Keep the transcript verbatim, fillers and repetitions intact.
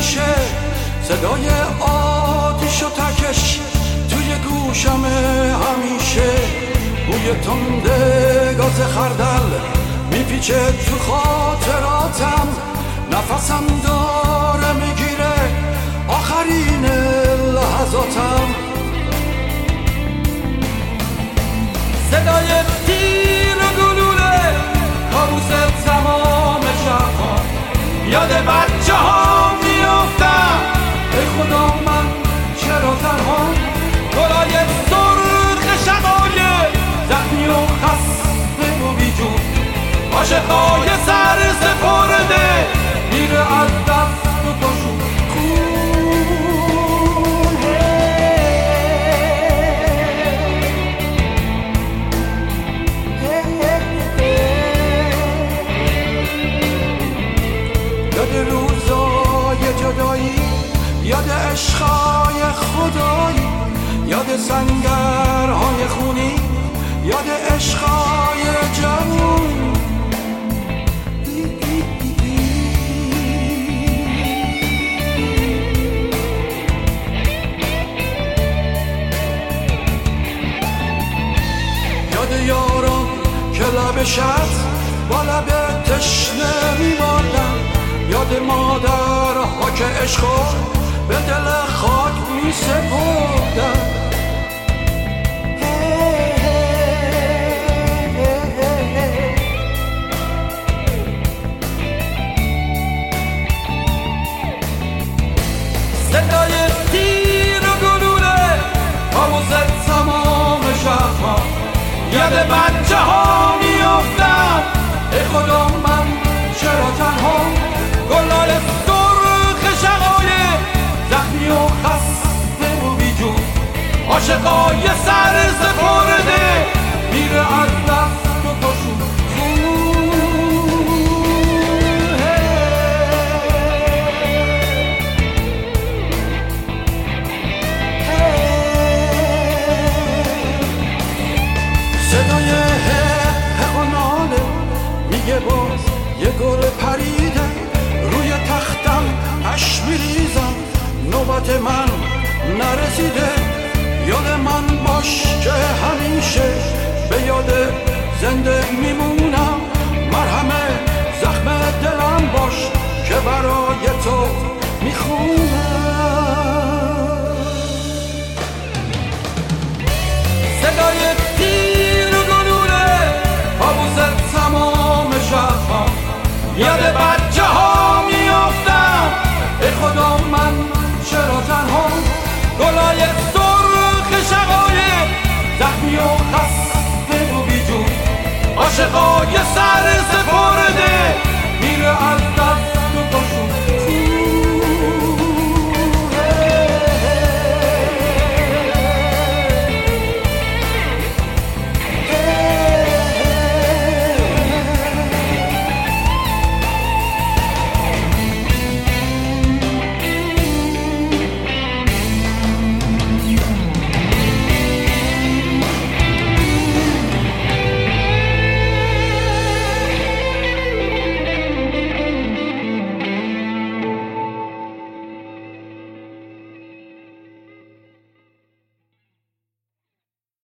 همیشه صدای آتیش و تکش توی گوشم همیشه، بوی تنده گاز خردل میپیچه تو خاطراتم، نفسم داره میگیره آخرین لحظاتم. صدای تیر و گلوله کابوس تمام شب‌ها، یاد بچه ها میافتم ای خدا من چرا تنها، گلای سرخ شقایق زخمی و خسته و بیجون، عاشقای سر سپرده میره از دست و پاشون خون. یاد روزای جدایی، یاد عشقای خدایی، یاد سنگرهای خونی، یاد عشقای جوون. یاد یارم که لب شد با لب تشنه میماندم، یاد مادرها که عشقا به دل خاک می سپردن. صدای تیر و گلوله کابوس تمام شب‌ها، یاد بچه ها میافتم ای خدا من چرا تنها، گلای سرخ شقایق زخمی و خسته و بیجون، عاشقای سر سپرده میره از دست و پاشون خون. صدای حق و ناله میگه باز یه گل پریده روی تختم، اش میریزم نوبت من نرسیده. یاد من باش که همیشه به یاد زنده میمونم، مرهم زخم دلم باش که برای تو میخونم. صدای تیر و گلوله کابوس تمام شب‌ها، یاد بچه ها میافتم ای خدا من چرا تنها، گلای سرخ شقایق زخمی و خسته و بیجون، عاشقای سر